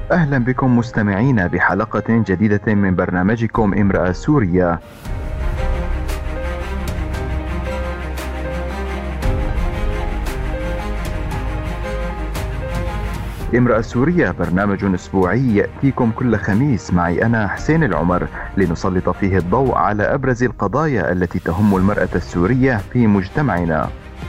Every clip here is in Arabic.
أهلا بكم مستمعين بحلقة جديدة من برنامجكم امرأة سورية. امرأة سورية برنامج أسبوعي يأتيكم كل خميس معي أنا حسين العمر لنسلط فيه الضوء على أبرز القضايا التي تهم المرأة السورية في مجتمعنا.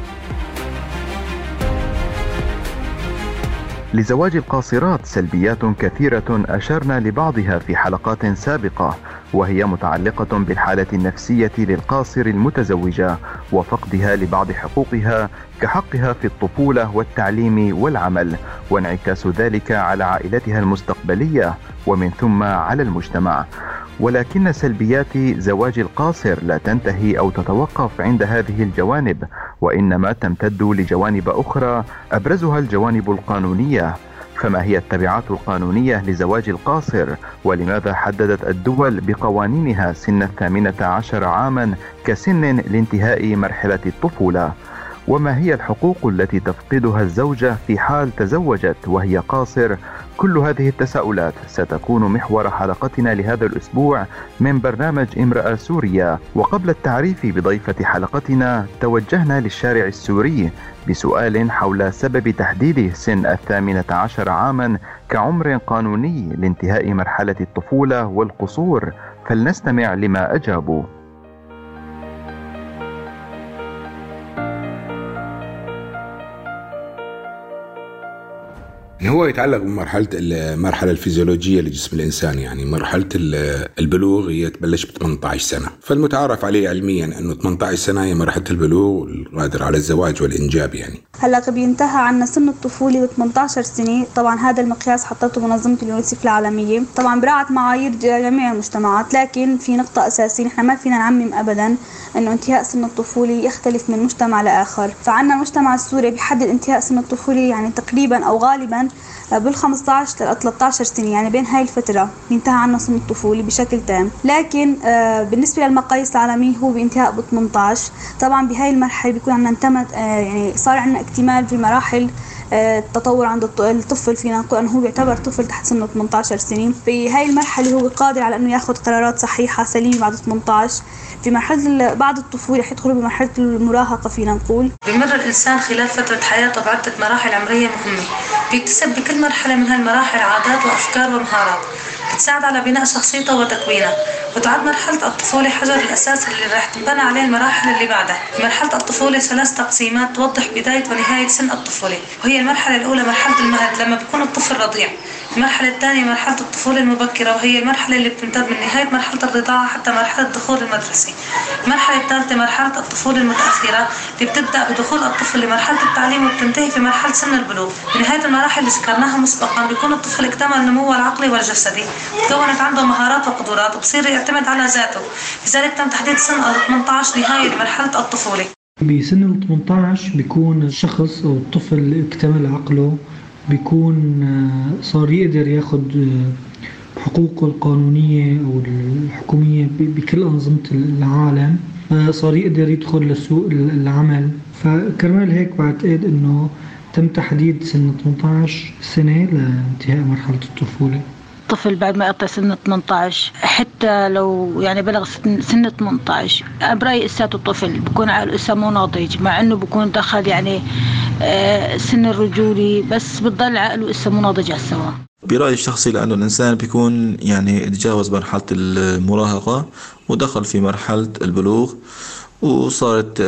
لزواج القاصرات سلبيات كثيرة أشرنا لبعضها في حلقات سابقة، وهي متعلقة بالحالة النفسية للقاصر المتزوجة وفقدها لبعض حقوقها كحقها في الطفولة والتعليم والعمل، وانعكاس ذلك على عائلتها المستقبلية ومن ثم على المجتمع. ولكن سلبيات زواج القاصر لا تنتهي أو تتوقف عند هذه الجوانب، وإنما تمتد لجوانب أخرى أبرزها الجوانب القانونية. فما هي التبعات القانونية لزواج القاصر؟ ولماذا حددت الدول بقوانينها سن 18 عاما كسن لانتهاء مرحلة الطفولة؟ وما هي الحقوق التي تفقدها الزوجة في حال تزوجت وهي قاصر؟ كل هذه التساؤلات ستكون محور حلقتنا لهذا الأسبوع من برنامج امرأة سورية. وقبل التعريف بضيفة حلقتنا توجهنا للشارع السوري بسؤال حول سبب تحديد سن 18 عاما كعمر قانوني لانتهاء مرحلة الطفولة والقصور، فلنستمع لما أجابوا. هو يتعلق بمرحلة الفيزيولوجية لجسم الإنسان، يعني مرحلة البلوغ هي تبلش ب 18 سنة، فالمتعارف عليه علميا أنه 18 سنة هي مرحلة البلوغ القادر على الزواج والإنجاب. يعني هلا بينتهى عنا سن الطفولة و18 سنة. طبعا هذا المقياس حطته منظمة اليونيسيف العالمية، طبعا براعة معايير جميع المجتمعات، لكن في نقطة أساسية نحن ما فينا نعمم أبدا أنه انتهاء سن الطفولة يختلف من مجتمع لآخر. فعنا المجتمع السوري بيحدد انتهاء سن الطفولة يعني تقريبا أو غالبا بال15 ل 13 سنة، يعني بين هاي الفترة بينتهى عنا سن الطفولة بشكل تام. لكن بالنسبة للمقاييس العالمية هو بانتهاء ب 18. طبعا بهاي المرحلة بيكون عندنا يعني صار عندنا اكتمال في مراحل التطور عند الطفل، فينا نقول أنه هو يعتبر طفل تحت سن 18 سنة. في هاي المرحلة هو قادر على أنه يأخذ قرارات صحيحة سليمة بعد 18. في مرحلة بعد الطفولة رح يدخلوا بمرحلة المراهقة. فينا نقول بمر الإنسان خلال فترة حياته بعدة مراحل عمرية مهمة، بيكتسب بكل مرحلة من هالمراحل عادات وأفكار ومهارات بتساعد على بناء شخصيته وتكوينه. وتعد مرحلة الطفولة حجر الأساس اللي رح تنبنى عليه المراحل اللي بعدها. مرحلة الطفولة 3 تقسيمات توضح بداية ونهاية سن الطفولة، وهي المرحلة الأولى مرحلة المهد لما بيكون الطفل رضيع. المرحلة الثانية مرحلة الطفولة المبكرة، وهي المرحلة اللي بتمتد من نهاية مرحلة الرضاعة حتى مرحلة دخول المدرسة. المرحلة الثالثة مرحلة الطفولة المتأخرة اللي بتبدأ بدخول الطفل لمرحلة التعليم وبتنتهي في مرحلة سن البلوغ. بنهاية المراحل اللي ذكرناها مسبقا بيكون الطفل اكتمل نموه العقلي والجسدي، تكونت عنده مهارات وقدرات وبصير يعتمد على ذاته. لذلك تم تحديد سن 18 نهاية مرحلة الطفولة. بسن ال 18 بيكون الشخص أو الطفل اكتمل عقله، بيكون صار يقدر ياخد حقوقه القانونية أو الحكومية بكل أنظمة العالم، صار يقدر يدخل لسوق العمل. فكرمال هيك بعتقد إنه تم تحديد سن 18 سنة لانتهاء مرحلة الطفولة. الطفل بعد ما يقطع سن 18 حتى لو يعني بلغ سن 18 برأيي لساته الطفل بيكون عقله لسه مو ناضج، مع انه بيكون دخل يعني سن الرجولي، بس بتضل عقله لسه مو ناضج على السوا. برأيي الشخصي لأنه الإنسان بيكون يعني تجاوز مرحلة المراهقة ودخل في مرحلة البلوغ، وصارت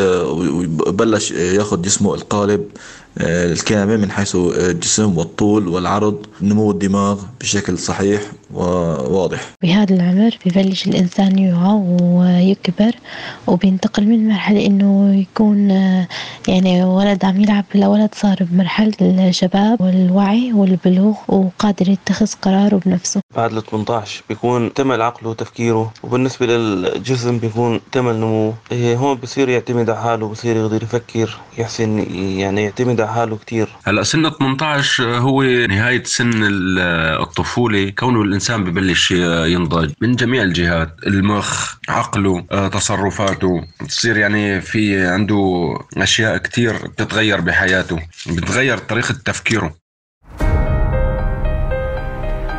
بلش ياخد جسمه القالب الكامل من حيث الجسم والطول والعرض، نمو الدماغ بشكل صحيح وواضح. بهذا العمر ببلش الإنسان يوعى ويكبر، وبينتقل من مرحلة إنه يكون يعني ولد عم يلعب لولد، صار بمرحلة الشباب والوعي والبلوغ وقادر يتخذ قراره بنفسه. بعد ال 18 بيكون تمل عقله وتفكيره، وبالنسبة للجسم بيكون تمل نمو. هون بصير يعتمد على حاله، بصير يقدر يفكر، يحسن يعني يعتمد على حاله كتير. هلا سن 18 هو نهاية سن الطفولة، كونه الإنسان ببلش ينضج من جميع الجهات، المخ، عقله، تصرفاته، بتصير يعني في عنده أشياء كتير بتتغير بحياته، بتغير طريقة تفكيره.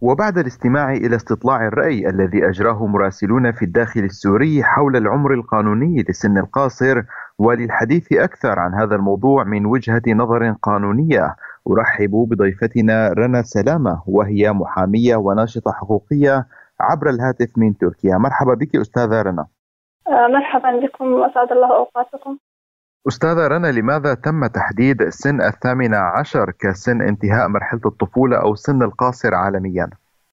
وبعد الاستماع إلى استطلاع الرأي الذي أجراه مراسلون في الداخل السوري حول العمر القانوني لسن القاصر، وللحديث أكثر عن هذا الموضوع من وجهة نظر قانونية، أرحب بضيفتنا رنا سلامة، وهي محامية وناشطة حقوقية عبر الهاتف من تركيا. مرحبا بك أستاذة رنا. مرحبا بكم، أسعد الله أوقاتكم. أستاذة رنا، لماذا تم تحديد سن 18 كسن انتهاء مرحلة الطفولة أو سن القاصر عالميا؟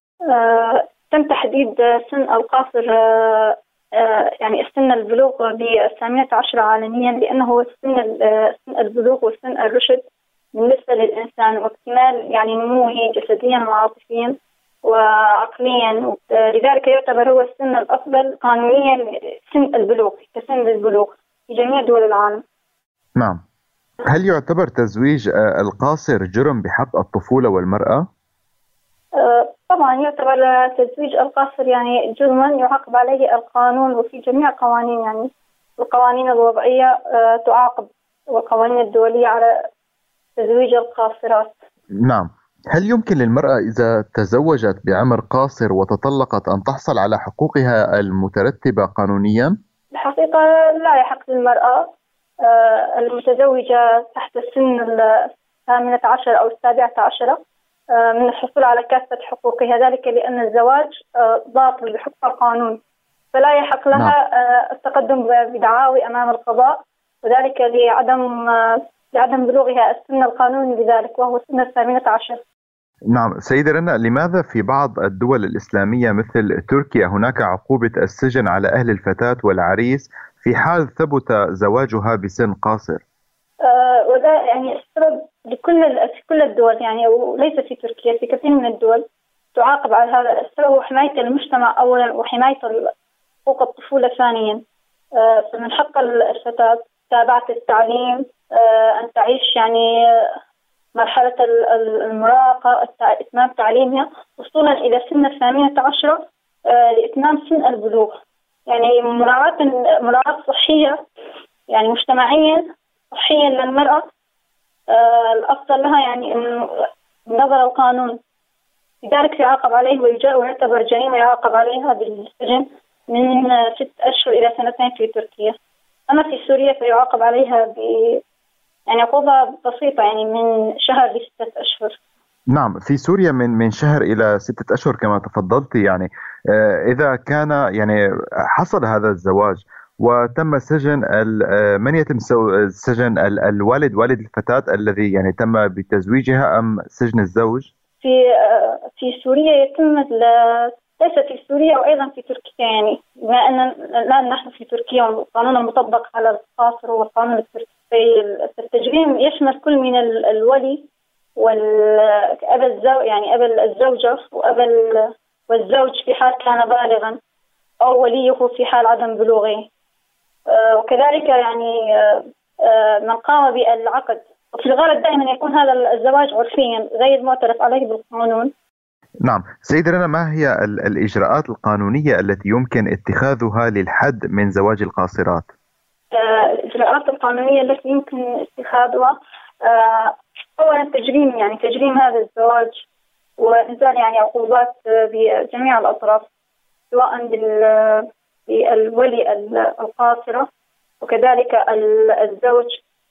تم تحديد سن القاصر يعني سن البلوغ ب18 عالميا، لأنه سن البلوغ وسن الرشد بالنسبة للإنسان، واكتمال يعني نموه جسديا وعاطفيا وعقليا، لذلك يعتبر هو السن الأفضل قانونيا سن البلوغ كسن البلوغ في جميع دول العالم. نعم. هل يعتبر تزويج القاصر جرم بحق الطفولة والمرأة؟ طبعا يعتبر تزويج القاصر يعني جرما يعاقب عليه القانون، وفي جميع القوانين، يعني القوانين الوضعية تعاقب، والقوانين الدولية على تزويج القاصرات. نعم. هل يمكن للمرأة إذا تزوجت بعمر قاصر وتطلقت أن تحصل على حقوقها المترتبة قانونيا؟ الحقيقة لا يحق للمرأة المتزوجة تحت السن 18 أو 17 من الحصول على كافة حقوقها، ذلك لأن الزواج باطل بحكم القانون، فلا يحق لها التقدم بدعاوي أمام القضاء، وذلك لعدم بلوغها السن القانوني لذلك، وهو سن 18. نعم سيدة رنا، لماذا في بعض الدول الإسلامية مثل تركيا هناك عقوبة السجن على أهل الفتاة والعريس في حال ثبت زواجها بسن قاصر؟ وده يعني السبب في كل الدول، يعني وليس في تركيا، في كثير من الدول تعاقب على هذا السبب، هو حماية المجتمع أولا وحماية حقوق الطفولة ثانيا. فمن حق الفتاة تابعة التعليم أن تعيش يعني مرحلة المراهقة، إتمام تعليمها وصولا إلى سن 18 لإتمام سن البلوغ، يعني مراعاة صحية يعني مجتمعيا صحيا للمرأة الأفضل لها، يعني نظر القانون، لذلك يعاقب عليه ويعتبر جريمة يعاقب عليها بالسجن من 6 أشهر إلى 2 في تركيا. أما في سوريا فيعاقب عليها يعني عقوبة بسيطة، يعني من شهر ل6 أشهر. نعم، في سوريا من شهر إلى 6 أشهر كما تفضلت. يعني إذا كان يعني حصل هذا الزواج وتم سجن من يتم سجن الوالد والد الفتاة الذي يعني تم بتزويجها أم سجن الزوج؟ في سوريا يتم ليس في سوريا وأيضا في تركيا، يعني بما أن الآن نحن في تركيا والقانون المطبق على القاصر والقانون التركي، التجريم يشمل كل من الولي والأب الزوج، يعني أب الزوجة والزوج في حال كان بالغا، أو وليه في حال عدم بلوغه، وكذلك يعني من قام بالعقد. وفي الغالب دائما يكون هذا الزواج عرفيا غير معترف عليه بالقانون. نعم سيدة رنا، ما هي الإجراءات القانونية التي يمكن اتخاذها للحد من زواج القاصرات؟ الإجراءات القانونية التي يمكن اتخاذها أولا تجريم هذا الزواج وإنزال يعني عقوبات بجميع الأطراف، سواء بالولي القاصرة وكذلك الزوج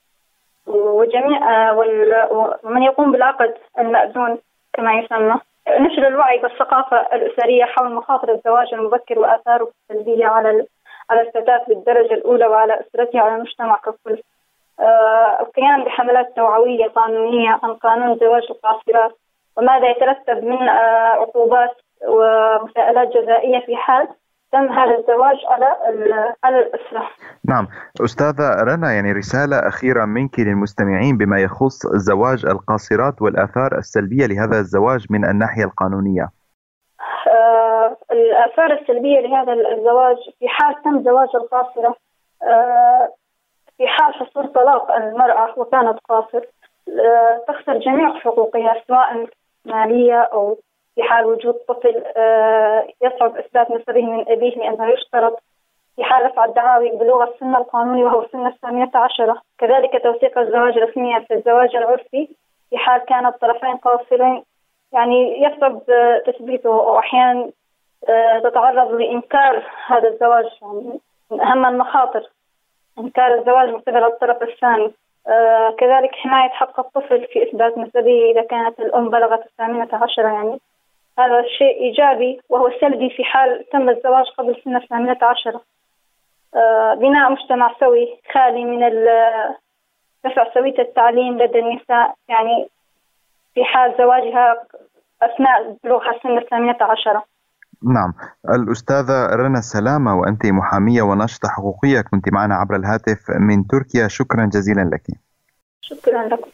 وجميع ومن يقوم بالعقد المأذون كما يسمى. نشر الوعي والثقافة الأسرية حول مخاطر الزواج المبكر وآثاره السلبية على الفتاة بالدرجة الأولى وعلى أسرتها وعلى المجتمع ككل. القيام بحملات توعوية قانونية عن قانون زواج القاصرات وماذا يترتب من عقوبات ومساءلات جزائية في حال تم هذا الزواج على الأسرة. نعم أستاذة رنا، يعني رسالة أخيرة منك للمستمعين بما يخص زواج القاصرات والآثار السلبية لهذا الزواج من الناحية القانونية. الآثار السلبية لهذا الزواج في حال تم زواج القاصرة، في حال حصول طلاق المرأة وكانت قاصر تخسر جميع حقوقها، سواء مالية أو في حال وجود طفل يصعب إثبات نسبه من أبيه، لأنه يشترط في حال رفع الدعاوي بلوغ السن القانوني وهو سن 18. كذلك توثيق الزواج رسميا في الزواج العرفي في حال كان الطرفين قاصرين يعني يصعب تثبيته، وأحيانا تتعرض لإنكار هذا الزواج. يعني من أهم المخاطر إنكار الزواج من قبل الطرف الثاني. كذلك حماية حق الطفل في إثبات نسبه إذا كانت الأم بلغت 18. يعني هذا شيء إيجابي وهو سلبي في حال تم الزواج قبل سن 18. بناء مجتمع سوي خالي من رفع سوية التعليم لدى النساء، يعني في حال زواجها أثناء بلوغها سن 18. نعم. الأستاذة رنا سلامة، وأنت محامية وناشطة حقوقية، كنت معنا عبر الهاتف من تركيا، شكرا جزيلا لك. شكرا لكم.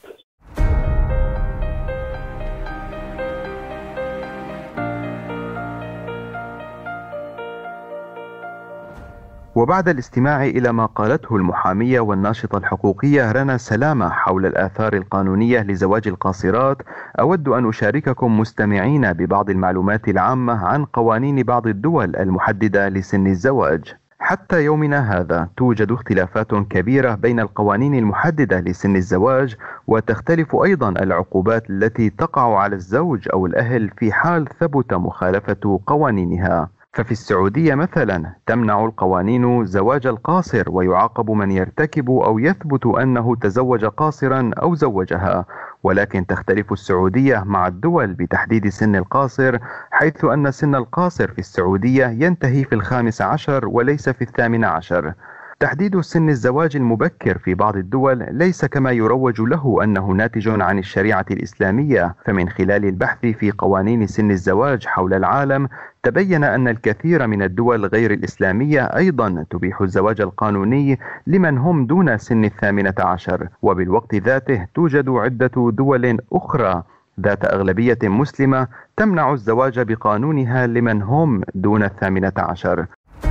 وبعد الاستماع إلى ما قالته المحامية والناشطة الحقوقية رنا سلامة حول الآثار القانونية لزواج القاصرات، أود أن أشارككم مستمعين ببعض المعلومات العامة عن قوانين بعض الدول المحددة لسن الزواج. حتى يومنا هذا توجد اختلافات كبيرة بين القوانين المحددة لسن الزواج، وتختلف أيضا العقوبات التي تقع على الزوج أو الأهل في حال ثبت مخالفة قوانينها. ففي السعودية مثلا تمنع القوانين زواج القاصر، ويعاقب من يرتكب أو يثبت أنه تزوج قاصرا أو زوجها. ولكن تختلف السعودية مع الدول بتحديد سن القاصر، حيث أن سن القاصر في السعودية ينتهي في 15 وليس في 18. تحديد سن الزواج المبكر في بعض الدول ليس كما يروج له أنه ناتج عن الشريعة الإسلامية، فمن خلال البحث في قوانين سن الزواج حول العالم تبين أن الكثير من الدول غير الإسلامية أيضا تبيح الزواج القانوني لمن هم دون سن 18. وبالوقت ذاته توجد عدة دول أخرى ذات أغلبية مسلمة تمنع الزواج بقانونها لمن هم دون 18.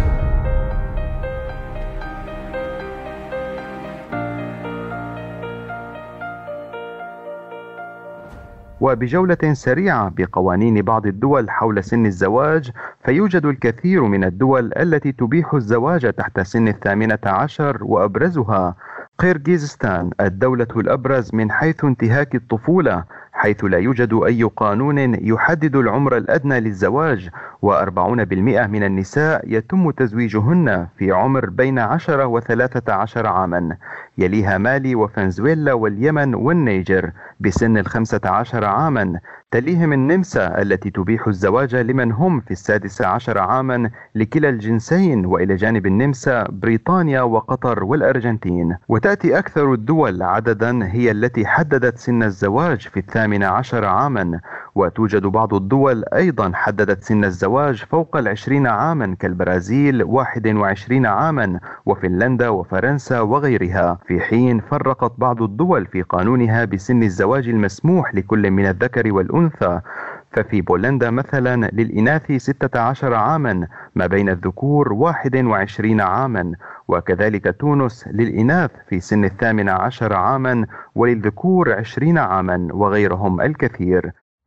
وبجولة سريعة بقوانين بعض الدول حول سن الزواج، فيوجد الكثير من الدول التي تبيح الزواج تحت سن 18، وأبرزها قرغيزستان، الدولة الأبرز من حيث انتهاك الطفولة، حيث لا يوجد أي قانون يحدد العمر الأدنى للزواج، و40% من النساء يتم تزويجهن في عمر بين 10 و13 عاما. يليها مالي وفنزويلا واليمن والنيجر بسن 15 عاما. تليهم النمسا التي تبيح الزواج لمن هم في 16 عاما لكلا الجنسين، وإلى جانب النمسا بريطانيا وقطر والأرجنتين. وتأتي أكثر الدول عددا هي التي حددت سن الزواج في 18 عاما، وتوجد بعض الدول أيضا حددت سن الزواج فوق 20 عاما كالبرازيل 21 عاما، وفنلندا وفرنسا وغيرها، في حين فرقت بعض الدول في قانونها بسن الزواج المسموح لكل من الذكر والأنثى. ففي بولندا مثلا للإناث 16 عاما، ما بين الذكور 21 عاما، وكذلك تونس للإناث في سن 18 عاما وللذكور 20 عاما، وغيرهم الكثير.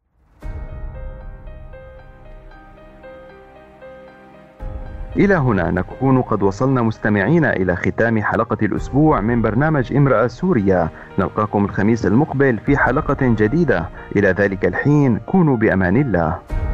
إلى هنا نكون قد وصلنا مستمعينا إلى ختام حلقة الأسبوع من برنامج امرأة سوريا. نلقاكم الخميس المقبل في حلقة جديدة. إلى ذلك الحين كونوا بأمان الله.